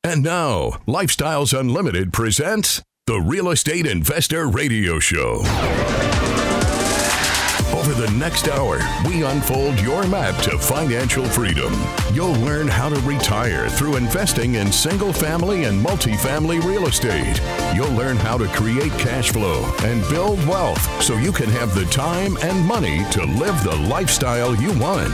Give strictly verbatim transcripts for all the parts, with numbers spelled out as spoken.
And now, Lifestyles Unlimited presents the Real Estate Investor Radio Show. Over the next hour, we unfold your map to financial freedom. You'll learn how to retire through investing in single-family and multifamily real estate. You'll learn how to create cash flow and build wealth so you can have the time and money to live the lifestyle you want.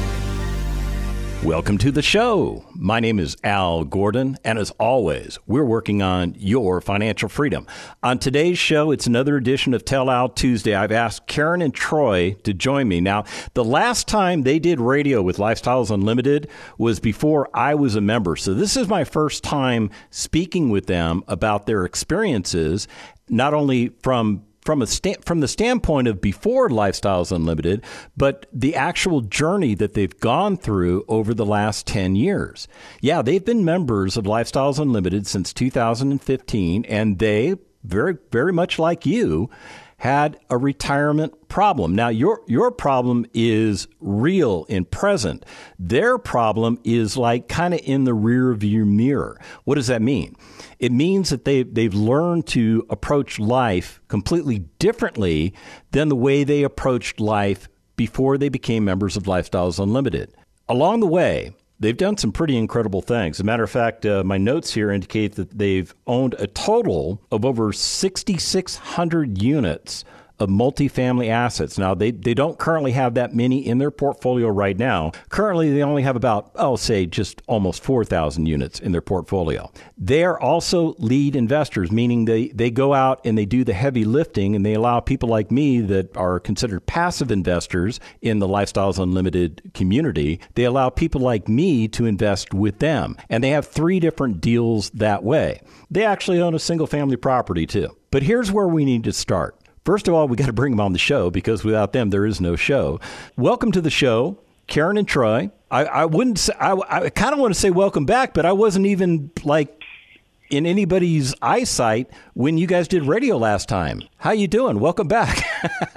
Welcome to the show. My name is Al Gordon, and as always, we're working on your financial freedom. On today's show, it's another edition of Tell Al Tuesday. I've asked Karen and Troy to join me. Now, the last time they did radio with Lifestyles Unlimited was before I was a member. So this is my first time speaking with them about their experiences, not only from From a sta- from the standpoint of before Lifestyles Unlimited, but the actual journey that they've gone through over the last ten years. Yeah, they've been members of Lifestyles Unlimited since two thousand fifteen, and they, very, very much like you, had a retirement problem. Now, your your problem is real and present. Their problem is like kind of in the rear view mirror. What does that mean? It means that they, they've learned to approach life completely differently than the way they approached life before they became members of Lifestyles Unlimited. Along the way, they've done some pretty incredible things. As a matter of fact, uh, my notes here indicate that they've owned a total of over six thousand six hundred units of multifamily assets. Now, they, they don't currently have that many in their portfolio right now. Currently, they only have about, I'll say, just almost four thousand units in their portfolio. They are also lead investors, meaning they, they go out and they do the heavy lifting, and they allow people like me that are considered passive investors in the Lifestyles Unlimited community, they allow people like me to invest with them. And they have three different deals that way. They actually own a single-family property, too. But here's where we need to start. First of all, we got to bring them on the show because without them, there is no show. Welcome to the show, Karen and Troy. I, I wouldn't say, I, I kind of want to say welcome back, but I wasn't even like in anybody's eyesight when you guys did radio last time. How you doing? Welcome back.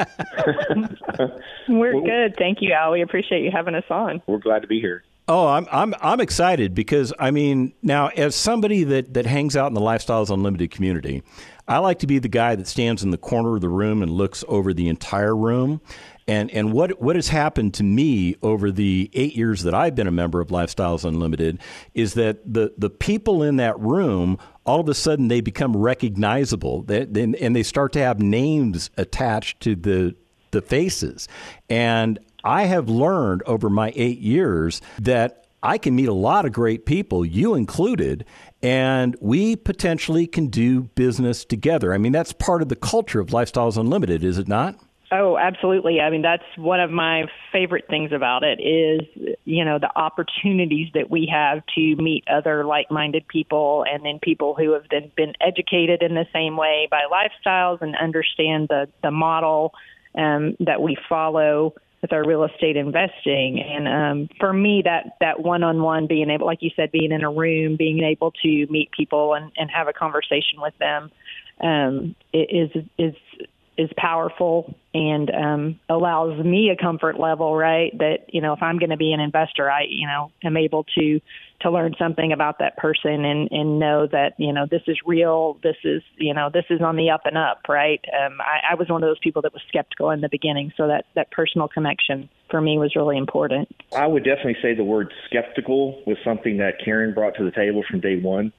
We're good. Thank you, Al. We appreciate you having us on. We're glad to be here. Oh, I'm I'm I'm excited because, I mean, now as somebody that, that hangs out in the Lifestyles Unlimited community, I like to be the guy that stands in the corner of the room and looks over the entire room. And and what what has happened to me over the eight years that I've been a member of Lifestyles Unlimited is that the, the people in that room, all of a sudden they become recognizable. They, they, and they start to have names attached to the the faces. And I have learned over my eight years that I can meet a lot of great people, you included, and we potentially can do business together. I mean, that's part of the culture of Lifestyles Unlimited, is it not? Oh, absolutely. I mean, that's one of my favorite things about it is, you know, the opportunities that we have to meet other like-minded people and then people who have been, been educated in the same way by Lifestyles and understand the, the model um, that we follow with our real estate investing. And um, for me, that, that one-on-one, being able, like you said, being in a room, being able to meet people and, and have a conversation with them um, is, is, is powerful and um, allows me a comfort level, right? That, you know, if I'm going to be an investor, I, you know, am able to, to learn something about that person and, and know that, you know, this is real. This is, you know, this is on the up and up, right? Um, I, I was one of those people that was skeptical in the beginning. So that, that personal connection for me was really important. I would definitely say the word skeptical was something that Karen brought to the table from day one.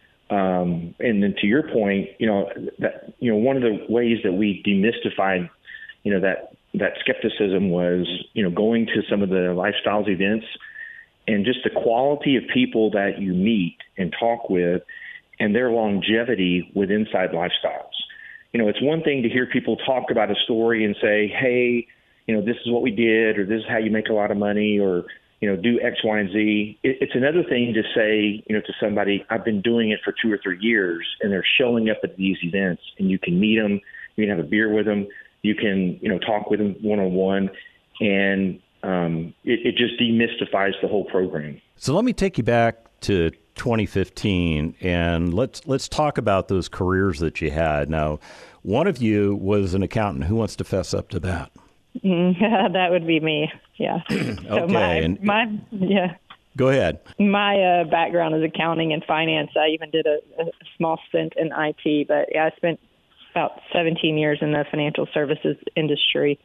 Um, and then to your point, you know, that, you know, one of the ways that we demystified, you know, that, that skepticism was, you know, going to some of the Lifestyles events and just the quality of people that you meet and talk with and their longevity with Inside Lifestyles. You know, it's one thing to hear people talk about a story and say, hey, you know, this is what we did, or this is how you make a lot of money, or, you know, do X, Y, and Z. It, it's another thing to say, you know, to somebody, I've been doing it for two or three years, and they're showing up at these events, and you can meet them, you can have a beer with them, you can, you know, talk with them one-on-one, and um, it, it just demystifies the whole program. So let me take you back to twenty fifteen, and let's let's talk about those careers that you had. Now, one of you was an accountant. Who wants to fess up to that? Mm, that would be me. Yeah. So okay. My, and my, yeah. Go ahead. My uh, background is accounting and finance. I even did a, a small stint in I T, but yeah, I spent about seventeen years in the financial services industry,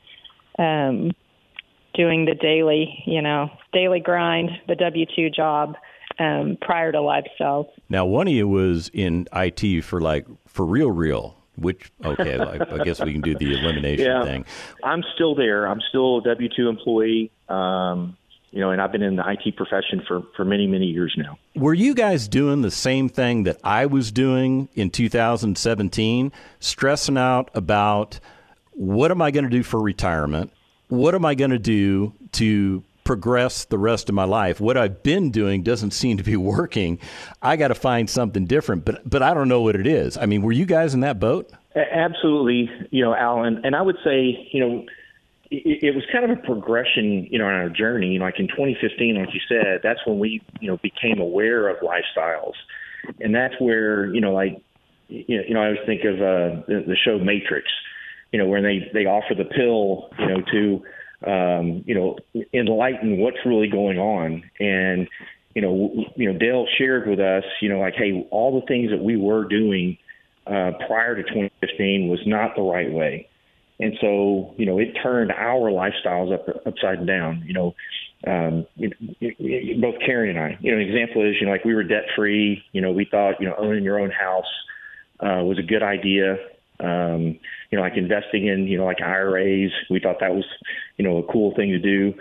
um, doing the daily, you know, daily grind, the W two job, um, prior to Lifestyles. Now, one of you was in I T for like, for real, real, which, okay, I, I guess we can do the elimination yeah, thing. I'm still there. I'm still a W two employee. Um, You know, and I've been in the I T profession for, for many, many years now. Were you guys doing the same thing that I was doing in two thousand seventeen, stressing out about what am I going to do for retirement? What am I going to do to progress the rest of my life? What I've been doing doesn't seem to be working. I got to find something different, but but I don't know what it is. I mean, were you guys in that boat? Absolutely, you know, Alan. And I would say, you know, it, it was kind of a progression, you know, in our journey. Like in twenty fifteen, like you said, that's when we, you know, became aware of Lifestyles. And that's where, you know, like, you know, I always think of uh, the, the show Matrix, you know, where they, they offer the pill, you know, to, um, you know, enlighten what's really going on. And, you know, you know, Dale shared with us, you know, like, hey, all the things that we were doing uh, prior to twenty fifteen was not the right way. And so, you know, it turned our lifestyles up, upside down, you know, um, you, you, both Karen and I, you know, an example is, you know, like we were debt free, you know, we thought, you know, owning your own house uh, was a good idea. Um, you know, like investing in, you know, like I R As, we thought that was, you know, a cool thing to do.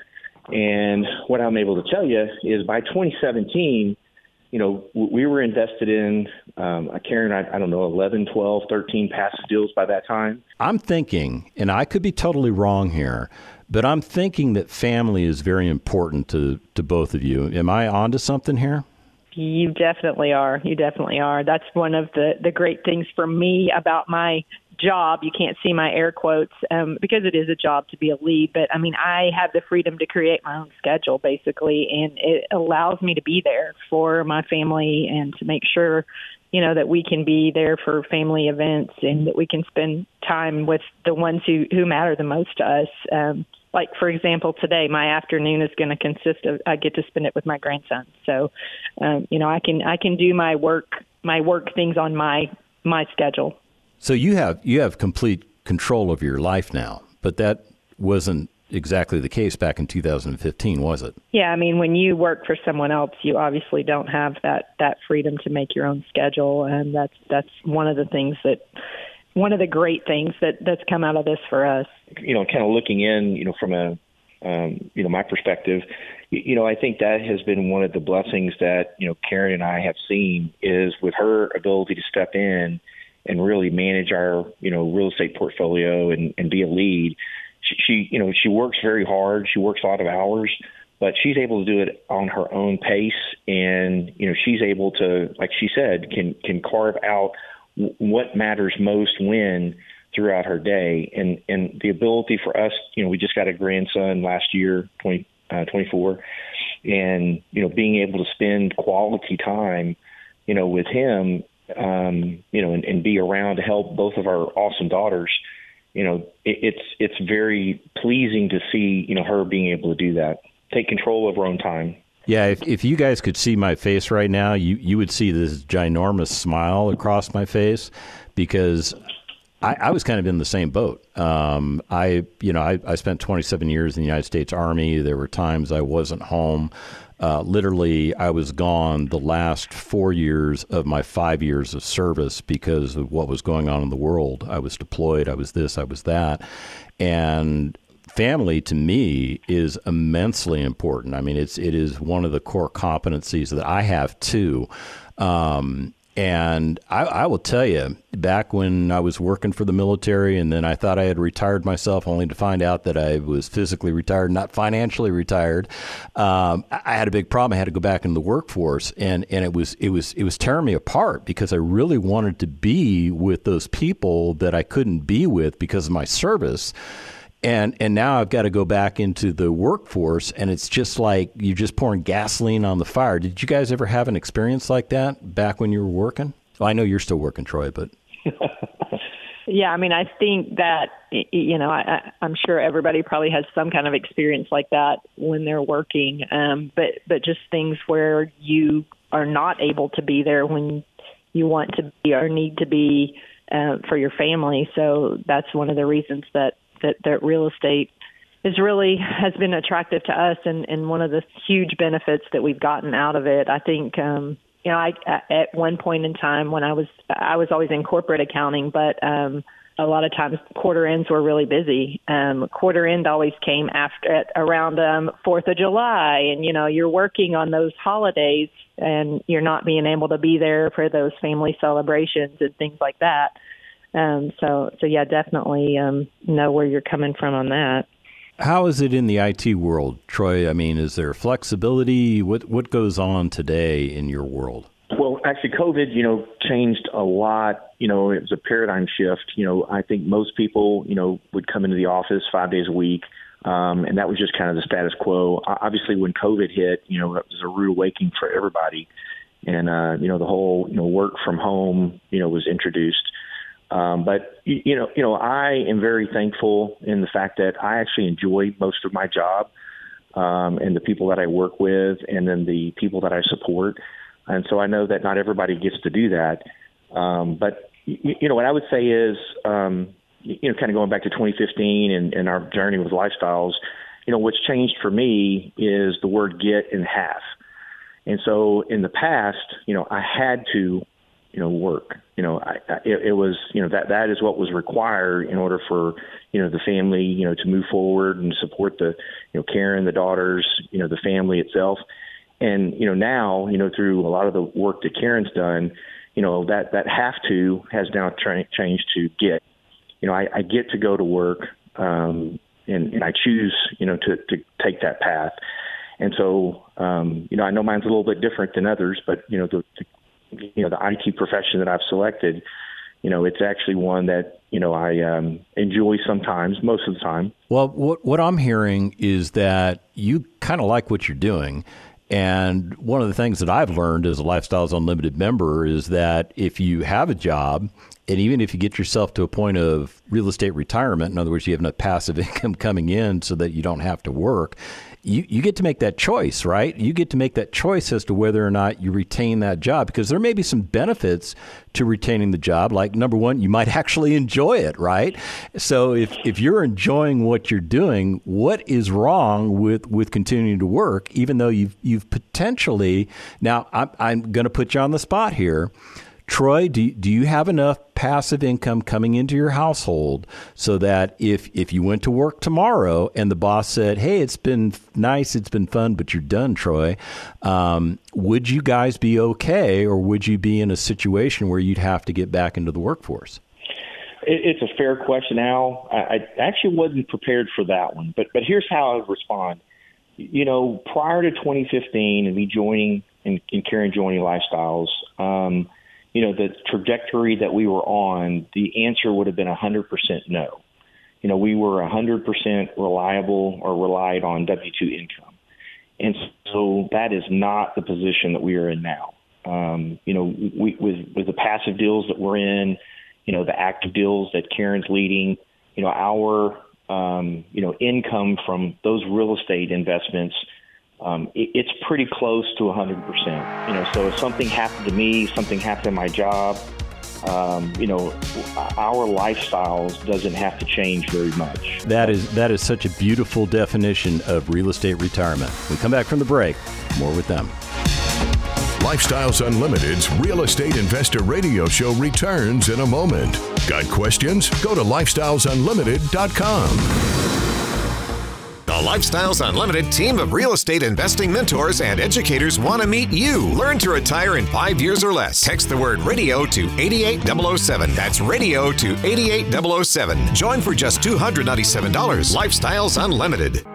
And what I'm able to tell you is by twenty seventeen, you know, we were invested in, um, Karen, I, I don't know, eleven, twelve, thirteen passive deals by that time. I'm thinking, and I could be totally wrong here, but I'm thinking that family is very important to, to both of you. Am I onto something here? You definitely are. You definitely are. That's one of the, the great things for me about my job. You can't see my air quotes um, because it is a job to be a lead. But, I mean, I have the freedom to create my own schedule, basically, and it allows me to be there for my family and to make sure, you know, that we can be there for family events and that we can spend time with the ones who, who matter the most to us. Um, like, for example, today, my afternoon is going to consist of, I get to spend it with my grandson. So, um, you know, I can I can do my work, my work things on my my schedule. So you have you have complete control of your life now, but that wasn't exactly the case back in two thousand fifteen, was it? Yeah, I mean, when you work for someone else, you obviously don't have that, that freedom to make your own schedule, and that's that's one of the things that one of the great things that, that's come out of this for us. You know, kind of looking in, you know, from a um, you know my perspective, you, you know, I think that has been one of the blessings that you know Karen and I have seen is with her ability to step in and really manage our, you know, real estate portfolio and, and be a lead. She, she, you know, she works very hard. She works a lot of hours, but she's able to do it on her own pace. And, you know, she's able to, like she said, can, can carve out w- what matters most when throughout her day. And, and the ability for us, you know, we just got a grandson last year, twenty, uh, twenty-four, and, you know, being able to spend quality time, you know, with him, um, you know, and, and be around to help both of our awesome daughters, you know, it, it's it's very pleasing to see, you know, her being able to do that, take control of her own time. Yeah, if if you guys could see my face right now, you, you would see this ginormous smile across my face because I, I was kind of in the same boat. Um, I, you know, I, I spent twenty-seven years in the United States Army. There were times I wasn't home. Uh, literally, I was gone the last four years of my five years of service because of what was going on in the world. I was deployed. I was this. I was that. And family, to me, is immensely important. I mean, it's it is one of the core competencies that I have, too. Um, and I, I will tell you, back when I was working for the military and then I thought I had retired myself only to find out that I was physically retired, not financially retired, um, I had a big problem. I had to go back into the workforce, and, and it was it was it was tearing me apart because I really wanted to be with those people that I couldn't be with because of my service. And and now I've got to go back into the workforce, and it's just like you're just pouring gasoline on the fire. Did you guys ever have an experience like that back when you were working? Well, I know you're still working, Troy, but... Yeah, I mean, I think that, you know, I, I'm sure everybody probably has some kind of experience like that when they're working, um, but but just things where you are not able to be there when you want to be or need to be uh, for your family. So that's one of the reasons that, that, that real estate is really has been attractive to us, and, and one of the huge benefits that we've gotten out of it. I think, um, you know, I, at one point in time when I was, I was always in corporate accounting, but um, a lot of times quarter ends were really busy. Um, quarter end always came after at around um, fourth of July, and, you know, you're working on those holidays and you're not being able to be there for those family celebrations and things like that. Um, so, so yeah, definitely um, know where you're coming from on that. How is it in the I T world, Troy? I mean, is there flexibility? What what goes on today in your world? Well, actually, COVID, you know, changed a lot. You know, it was a paradigm shift. You know, I think most people, you know, would come into the office five days a week, um, and that was just kind of the status quo. Obviously, when COVID hit, you know, it was a rude awakening for everybody. And, uh, you know, the whole, you know, work from home, you know, was introduced. Um, but, you know, you know, I am very thankful in the fact that I actually enjoy most of my job um, and the people that I work with and then the people that I support. And so I know that not everybody gets to do that. Um, but, you, you know, what I would say is, um, you know, kind of going back to twenty fifteen and, and our journey with Lifestyles, you know, what's changed for me is the word get and have. And so in the past, you know, I had to you know, work, you know, I, I, it, it was, you know, that, that is what was required in order for, you know, the family, you know, to move forward and support the, you know, Karen, the daughters, you know, the family itself. And, you know, now, you know, through a lot of the work that Karen's done, you know, that, that have to has now tra- changed to get, you know, I, I get to go to work um, and, and I choose, you know, to, to take that path. And so, um, you know, I know mine's a little bit different than others, but, you know, the, the you know, the I T profession that I've selected, you know, it's actually one that, you know, I um, enjoy sometimes, most of the time. Well, what what I'm hearing is that you kind of like what you're doing. And one of the things that I've learned as a Lifestyles Unlimited member is that if you have a job, and even if you get yourself to a point of real estate retirement, in other words, you have enough passive income coming in so that you don't have to work, you, you get to make that choice, right? You get to make that choice as to whether or not you retain that job, because there may be some benefits to retaining the job. Like, number one, you might actually enjoy it, right? So if, if you're enjoying what you're doing, what is wrong with, with continuing to work, even though you've, you've potentially, now I'm, I'm going to put you on the spot here. Troy, do, do you have enough passive income coming into your household so that if, if you went to work tomorrow and the boss said, hey, it's been nice, it's been fun, but you're done, Troy, um, would you guys be okay, or would you be in a situation where you'd have to get back into the workforce? It's a fair question, Al. I actually wasn't prepared for that one, but but here's how I would respond. You know, prior to twenty fifteen and me joining and, and Karen joining Lifestyles, um, you know, the trajectory that we were on, the answer would have been one hundred percent no. You know, we were one hundred percent reliable or relied on W two income. And so that is not the position that we are in now. Um, you know, we, with, with the passive deals that we're in, you know, the active deals that Karen's leading, you know, our, um, you know, income from those real estate investments, Um, it, it's pretty close to one hundred percent. You know, so if something happened to me, something happened to my job, um, you know, our lifestyles doesn't have to change very much. That is that is such a beautiful definition of real estate retirement. When we come back from the break, more with them. Lifestyles Unlimited's Real Estate Investor Radio Show returns in a moment. Got questions? Go to lifestyles unlimited dot com. The Lifestyles Unlimited team of real estate investing mentors and educators want to meet you. Learn to retire in five years or less. Text the word radio to eight eight zero zero seven. That's radio to eight eight zero zero seven. Join for just two hundred ninety-seven dollars. Lifestyles Unlimited.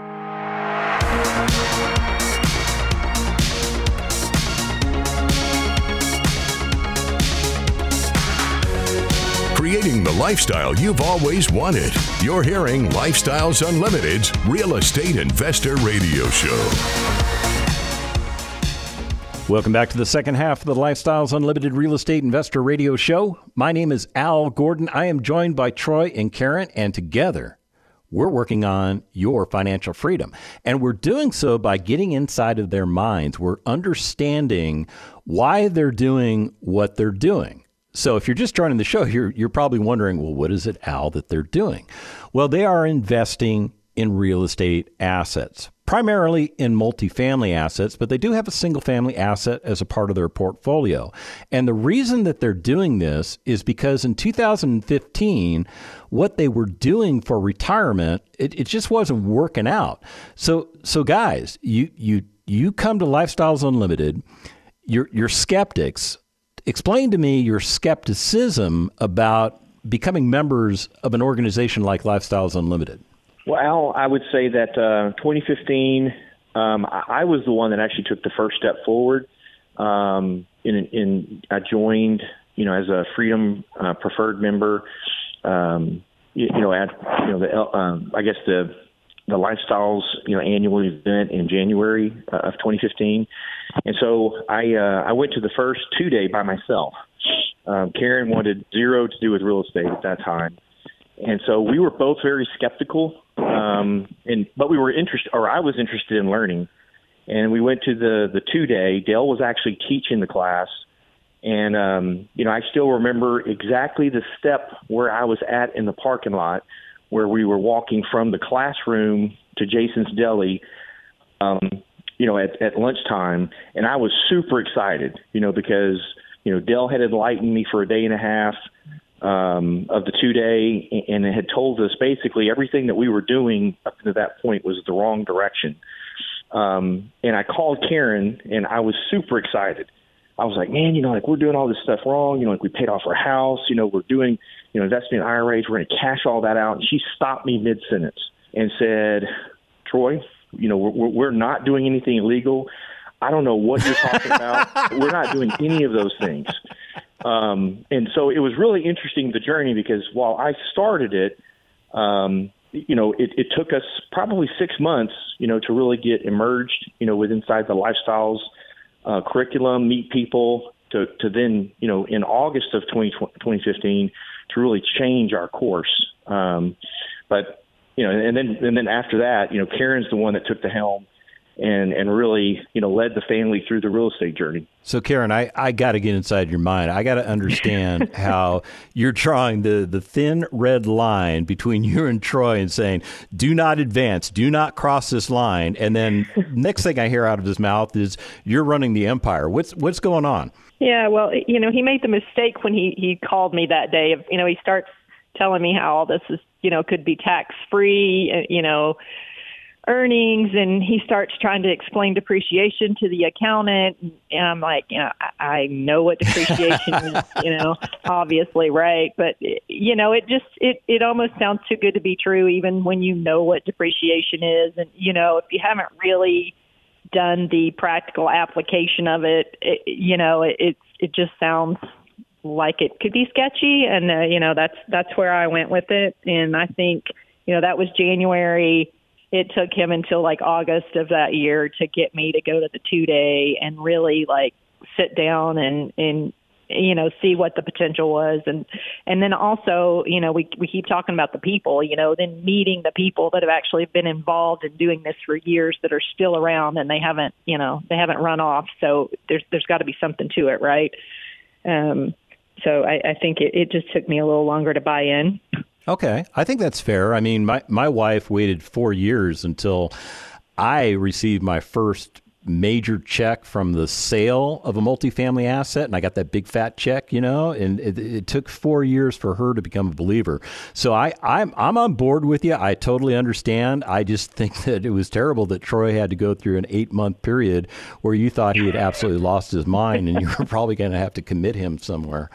Creating the lifestyle you've always wanted. You're hearing Lifestyles Unlimited's Real Estate Investor Radio Show. Welcome back to the second half of the Lifestyles Unlimited Real Estate Investor Radio Show. My name is Al Gordon. I am joined by Troy and Karen, and together we're working on your financial freedom. And we're doing so by getting inside of their minds. We're understanding why they're doing what they're doing. So if you're just joining the show, you're, you're probably wondering, well, what is it, Al, that they're doing? Well, they are investing in real estate assets, primarily in multifamily assets, but they do have a single family asset as a part of their portfolio. And the reason that they're doing this is because in two thousand fifteen, what they were doing for retirement, it, it just wasn't working out. So, so guys, you you you come to Lifestyles Unlimited, you're, you're skeptics. Explain to me your skepticism about becoming members of an organization like Lifestyles Unlimited. Well, Al, I would say that uh, twenty fifteen, um, I, I was the one that actually took the first step forward. Um, in, in I joined, you know, as a Freedom uh, Preferred member. Um, you, you know, at you know the um, I guess the the Lifestyles you know annual event in January uh, of twenty fifteen, and so I uh, I went to the first two day by myself. Um, Karen wanted zero to do with real estate at that time. And so we were both very skeptical, um, and but we were interested, or I was interested in learning. And we went to the the two day. Dale was actually teaching the class, and um, you know I still remember exactly the step where I was at in the parking lot, where we were walking from the classroom to Jason's Deli, um, you know, at, at lunchtime, and I was super excited, you know, because you know Dale had enlightened me for a day and a half. Um, of the two day, and it had told us basically everything that we were doing up to that point was the wrong direction. Um, and I called Karen, and I was super excited. I was like, man, you know, like we're doing all this stuff wrong. You know, like we paid off our house. You know, we're doing, you know, investing in I R As. We're going to cash all that out. And she stopped me mid sentence and said, Troy, you know, we're, we're not doing anything illegal. I don't know what you're talking about. We're not doing any of those things. Um, and so it was really interesting, the journey, because while I started it, um, you know, it, it took us probably six months, you know, to really get emerged, you know, with inside the Lifestyles uh, curriculum, meet people, to, to then, you know, in August of twenty fifteen, to really change our course. Um, but, you know, and then and then after that, you know, Karen's the one that took the helm and and really, you know, led the family through the real estate journey. So, Karen, I, I got to get inside your mind. I got to understand how you're drawing the, the thin red line between you and Troy and saying, do not advance, do not cross this line. And then next thing I hear out of his mouth is you're running the empire. What's what's going on? Yeah, well, you know, he made the mistake when he, he called me that day. Of, you know, he starts telling me how all this is, you know, could be tax-free, you know, earnings, and he starts trying to explain depreciation to the accountant, and I'm like, you know, I, I know what depreciation is, you know, obviously, right? But you know, it just it it almost sounds too good to be true, even when you know what depreciation is, and you know, if you haven't really done the practical application of it, it you know, it it, it just sounds like it could be sketchy, and uh, you know, that's that's where I went with it, and I think, you know, that was January. It took him until like August of that year to get me to go to the two day and really like sit down and, and, you know, see what the potential was. And, and then also, you know, we, we keep talking about the people, you know, then meeting the people that have actually been involved in doing this for years that are still around, and they haven't, you know, they haven't run off. So there's, there's got to be something to it. Right. Um, so I, I think it, it just took me a little longer to buy in. Okay. I think that's fair. I mean, my, my wife waited four years until I received my first major check from the sale of a multifamily asset, and I got that big fat check, you know, and it, it took four years for her to become a believer. So I, I'm, I'm on board with you. I totally understand. I just think that it was terrible that Troy had to go through an eight-month period where you thought he had absolutely lost his mind, and you were probably going to have to commit him somewhere.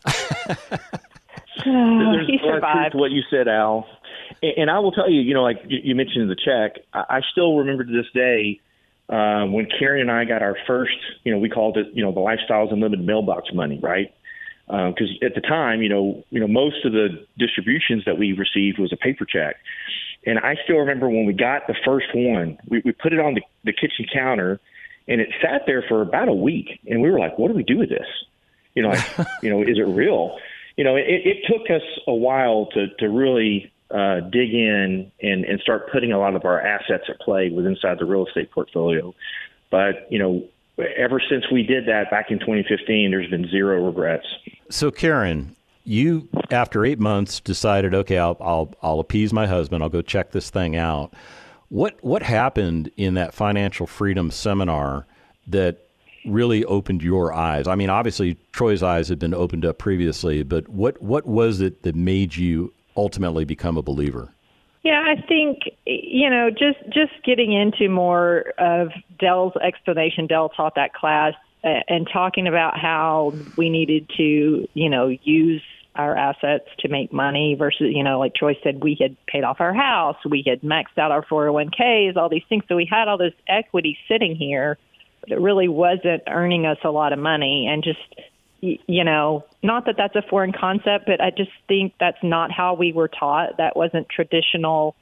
There's he survived. A lot of truth to what you said, Al. And, and I will tell you, you know, like you, you mentioned the check, I, I still remember to this day uh, when Karen and I got our first, you know, we called it, you know, the Lifestyles Unlimited mailbox money, right? Because uh, at the time, you know, you know, most of the distributions that we received was a paper check. And I still remember when we got the first one, we, we put it on the, the kitchen counter, And it sat there for about a week, and we were like, what do we do with this? You know, like, you know, is it real? You know, it, it took us a while to, to really uh, dig in and, and start putting a lot of our assets at play with inside the real estate portfolio. But, you know, ever since we did that back in twenty fifteen, there's been zero regrets. So, Karen, you, after eight months, decided, okay, I'll, I'll, I'll appease my husband. I'll go check this thing out. What, what happened in that financial freedom seminar that really opened your eyes? I mean, obviously, Troy's eyes had been opened up previously, but what, what was it that made you ultimately become a believer? Yeah, I think, you know, just, just getting into more of Dell's explanation. Dell taught that class uh, and talking about how we needed to, you know, use our assets to make money versus, you know, like Troy said, we had paid off our house, we had maxed out our four oh one k's, all these things. So we had all this equity sitting here, but it really wasn't earning us a lot of money. And just, you know, not that that's a foreign concept, but I just think that's not how we were taught. That wasn't traditional,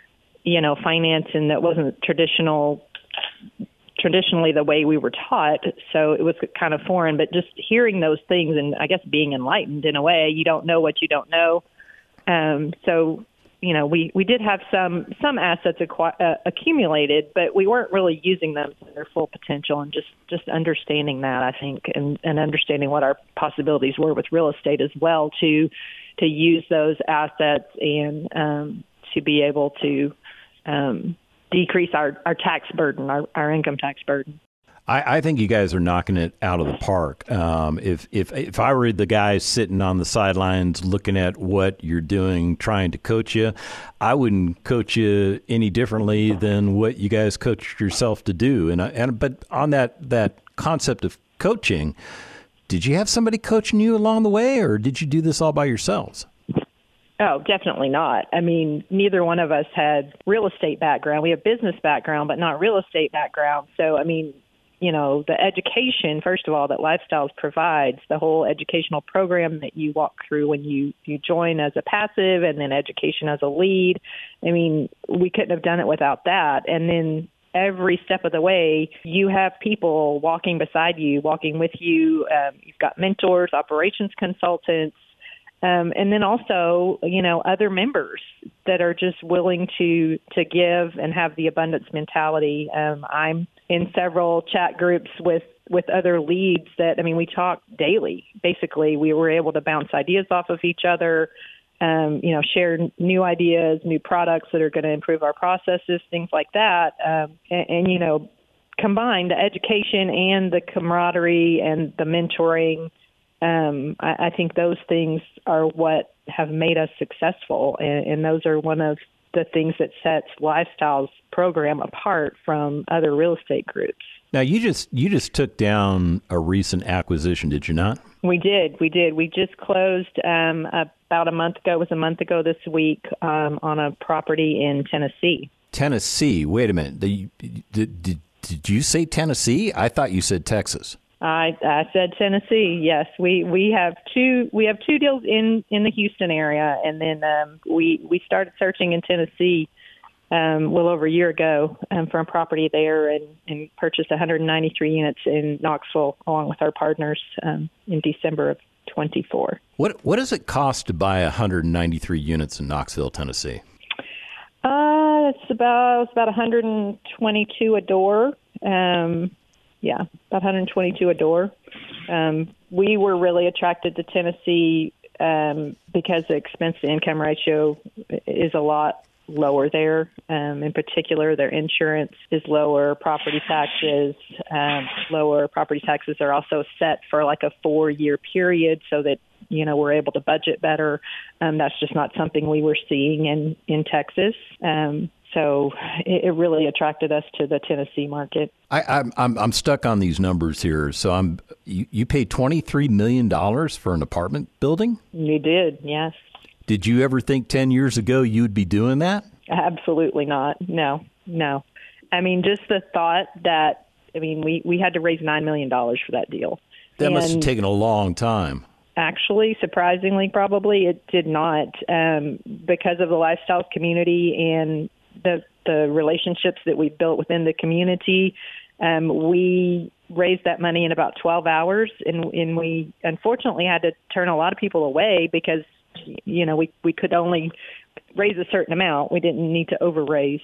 you know, finance, and that wasn't traditional, traditionally the way we were taught. So it was kind of foreign, but just hearing those things and I guess being enlightened in a way, you don't know what you don't know. Um, so, you know, we, we did have some, some assets acqu- uh, accumulated, but we weren't really using them to their full potential, and just, just understanding that, I think, and, and understanding what our possibilities were with real estate as well to, to use those assets and um, to be able to um, decrease our, our tax burden, our, our income tax burden. I, I think you guys are knocking it out of the park. Um, if if if I were the guys sitting on the sidelines looking at what you're doing, trying to coach you, I wouldn't coach you any differently than what you guys coached yourself to do. And and but on that that concept of coaching, did you have somebody coaching you along the way, or did you do this all by yourselves? Oh, definitely not. I mean, neither one of us had real estate background. We have business background, but not real estate background. So, I mean, you know, the education, first of all, that Lifestyles provides, the whole educational program that you walk through when you, you join as a passive, and then education as a lead. I mean, we couldn't have done it without that. And then every step of the way, you have people walking beside you, walking with you. Um, you've got mentors, operations consultants, Um, and then also, you know, other members that are just willing to to give and have the abundance mentality. Um, I'm in several chat groups with, with other leads that, I mean, we talk daily. Basically, we were able to bounce ideas off of each other, um, you know, share new ideas, new products that are going to improve our processes, things like that. Um, and, and, you know, combine the education and the camaraderie and the mentoring. Um, I, I think those things are what have made us successful, and, and those are one of the things that sets Lifestyles program apart from other real estate groups. Now, you just you just took down a recent acquisition, did you not? We did. We did. We just closed um, about a month ago. It was a month ago this week um, on a property in Tennessee. Tennessee. Wait a minute. Did, did, did, did you say Tennessee? I thought you said Texas. I, I said Tennessee. Yes, we, we have two we have two deals in, in the Houston area, and then um, we we started searching in Tennessee um, a little over a year ago um, for a property there, and, and purchased one hundred ninety-three units in Knoxville along with our partners um, in December of twenty-four. What what does it cost to buy one hundred ninety-three units in Knoxville, Tennessee? Uh, it's about it's about one hundred twenty-two a door. Um, Yeah, about one hundred twenty-two a door. Um, we were really attracted to Tennessee um, because the expense-to-income ratio is a lot lower there. Um, in particular, their insurance is lower, property taxes um, lower. Property taxes are also set for like a four-year period so that, you know, we're able to budget better. Um, that's just not something we were seeing in, in Texas. Um So it, it really attracted us to the Tennessee market. I, I'm I'm I'm stuck on these numbers here. So I'm you, you paid twenty-three million dollars for an apartment building? You did, yes. Did you ever think ten years ago you'd be doing that? Absolutely not. No, no. I mean, just the thought that, I mean, we, we had to raise nine million dollars for that deal. That and must have taken a long time. Actually, surprisingly, probably it did not, um, because of the Lifestyles community and the the relationships that we've built within the community. Um, we raised that money in about twelve hours, and, and we unfortunately had to turn a lot of people away because, you know, we, we could only raise a certain amount. We didn't need to over raise.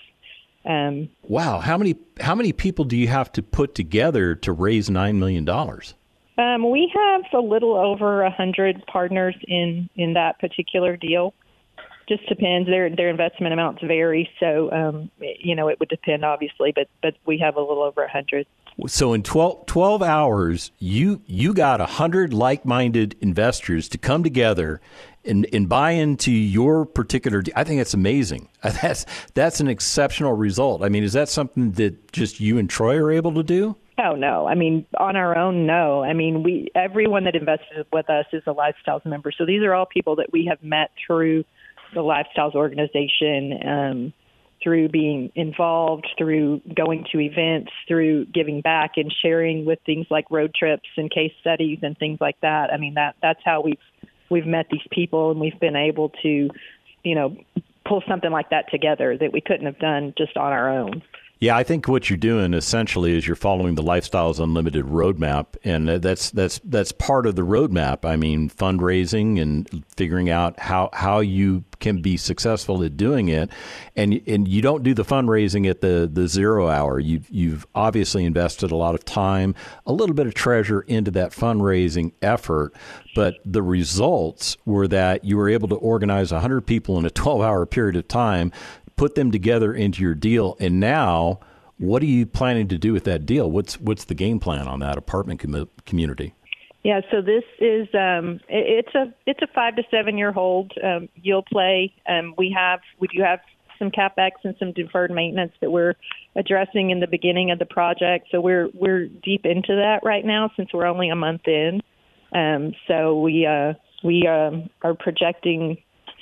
Um, wow. How many, how many people do you have to put together to raise nine million dollars? Um, we have a little over a hundred partners in, in that particular deal. Just depends. Their their investment amounts vary, so um, you know it would depend, obviously. But but we have a little over a hundred. So in twelve, twelve hours, you you got a hundred like-minded investors to come together and, and buy into your particular. I think that's amazing. That's that's an exceptional result. I mean, is that something that just you and Troy are able to do? Oh, no. I mean, on our own, no. I mean, we everyone that invested with us is a Lifestyles member. So these are all people that we have met through the Lifestyles organization, um, through being involved, through going to events, through giving back and sharing with things like road trips and case studies and things like that. I mean, that that's how we've we've met these people, and we've been able to, you know, pull something like that together that we couldn't have done just on our own. Yeah, I think what you're doing essentially is you're following the Lifestyles Unlimited roadmap, and that's that's that's part of the roadmap. I mean, fundraising and figuring out how, how you can be successful at doing it, and and you don't do the fundraising at the, the zero hour. You've you've obviously invested a lot of time, a little bit of treasure into that fundraising effort, but the results were that you were able to organize one hundred people in a twelve hour period of time, put them together into your deal, and now what are you planning to do with that deal? What's what's the game plan on that apartment com- community? Yeah, so this is um, it, it's a it's a five to seven year hold um, yield play. Um, we have we do have some capex and some deferred maintenance that we're addressing in the beginning of the project. So we're we're deep into that right now since we're only a month in. Um, so we uh, we um, are projecting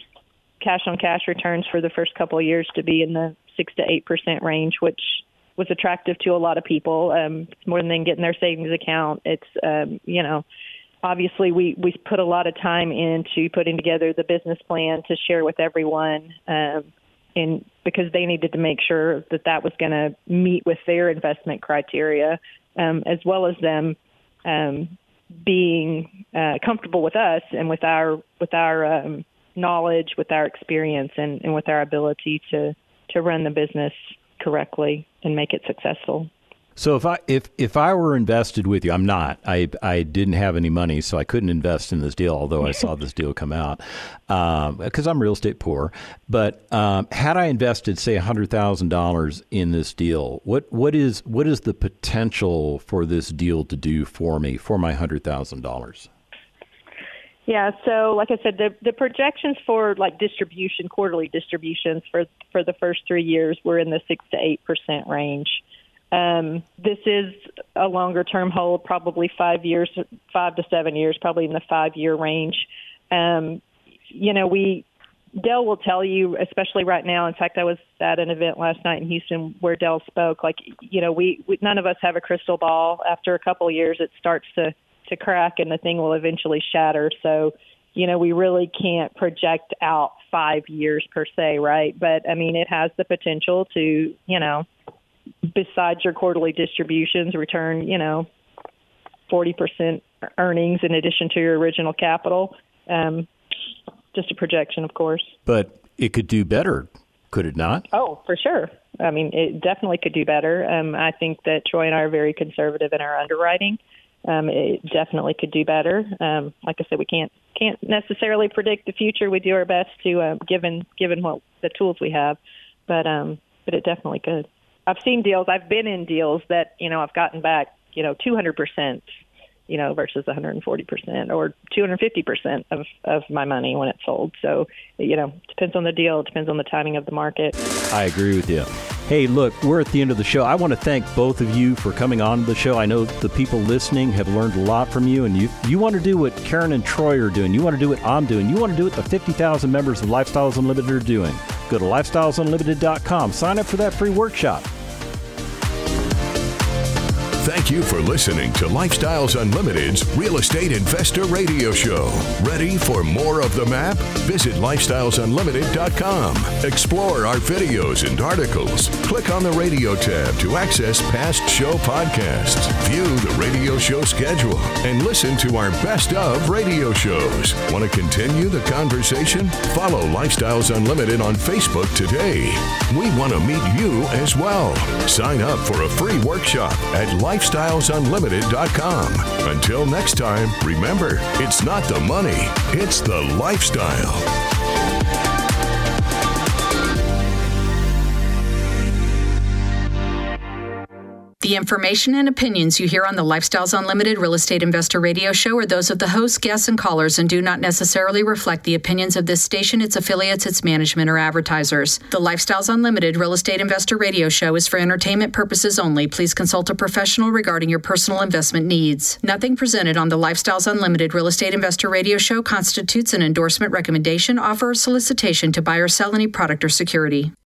cash on cash returns for the first couple of years to be in the six to eight percent range, which was attractive to a lot of people. Um, it's more than they can get in their savings account. It's, um, you know, obviously we, we put a lot of time into putting together the business plan to share with everyone. Um, and because they needed to make sure that that was going to meet with their investment criteria, um, as well as them, um, being, uh, comfortable with us and with our, with our, um, knowledge, with our experience, and, and with our ability to, to run the business correctly and make it successul. So if I if if I were invested with you, I'm not. I I didn't have any money, so I couldn't invest in this deal. Although I saw this deal come out, because um, I'm real estate poor. But um, had I invested, say, a hundred thousand dollars in this deal, what what is what is the potential for this deal to do for me for my hundred thousand dollars? Yeah, so like I said, the the projections for like distribution, quarterly distributions for for the first three years were in the six to eight percent range. Um, this is a longer term hold, probably five years, five to seven years, probably in the five year range. Um, you know, we Dell will tell you, especially right now. In fact, I was at an event last night in Houston where Dell spoke. Like, you know, we, we none of us have a crystal ball. After a couple of years, it starts to to crack and the thing will eventually shatter. So, you know, we really can't project out five years per se, right? But, I mean, it has the potential to, you know, besides your quarterly distributions, return, you know, forty percent earnings in addition to your original capital. Um, just a projection, of course. But it could do better, could it not? Oh, for sure. I mean, it definitely could do better. Um, I think that Troy and I are very conservative in our underwriting. Um, it definitely could do better. Um, like I said, we can't can't necessarily predict the future. We do our best to, uh, given given what the tools we have, but um, but it definitely could. I've seen deals. I've been in deals that you know I've gotten back you know two hundred percent, you know, versus one hundred forty percent or two hundred fifty percent of of my money when it's sold. So you know, it depends on the deal. It depends on the timing of the market. I agree with you. Hey, look, we're at the end of the show. I want to thank both of you for coming on to the show. I know the people listening have learned a lot from you, and you you want to do what Karen and Troy are doing. You want to do what I'm doing. You want to do what the fifty thousand members of Lifestyles Unlimited are doing. Go to lifestyles unlimited dot com. Sign up for that free workshop. Thank you for listening to Lifestyles Unlimited's Real Estate Investor Radio Show. Ready for more of the map? Visit lifestyles unlimited dot com. Explore our videos and articles. Click on the radio tab to access past show podcasts. View the radio show schedule and listen to our best of radio shows. Want to continue the conversation? Follow Lifestyles Unlimited on Facebook today. We want to meet you as well. Sign up for a free workshop at lifestyles unlimited dot com. Until next time, remember, it's not the money, it's the lifestyle. The information and opinions you hear on the Lifestyles Unlimited Real Estate Investor Radio Show are those of the hosts, guests, and callers and do not necessarily reflect the opinions of this station, its affiliates, its management, or advertisers. The Lifestyles Unlimited Real Estate Investor Radio Show is for entertainment purposes only. Please consult a professional regarding your personal investment needs. Nothing presented on the Lifestyles Unlimited Real Estate Investor Radio Show constitutes an endorsement, recommendation, offer, or solicitation to buy or sell any product or security.